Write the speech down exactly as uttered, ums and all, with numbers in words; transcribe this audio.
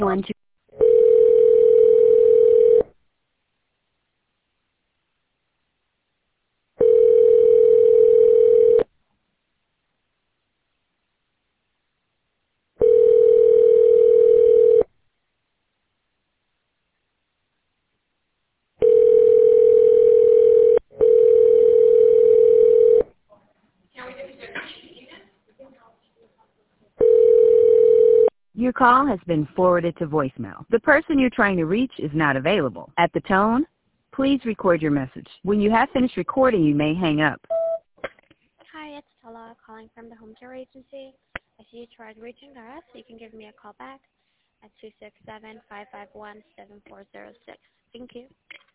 One, two. Your call has been forwarded to voicemail. The person you're trying to reach is not available. At the tone, please record your message. When you have finished recording, you may hang up. Hi, it's Tala calling from the Home Care Agency. If you tried reaching us, you can give me a call back at two six seven, five five one, seven four zero six. Thank you.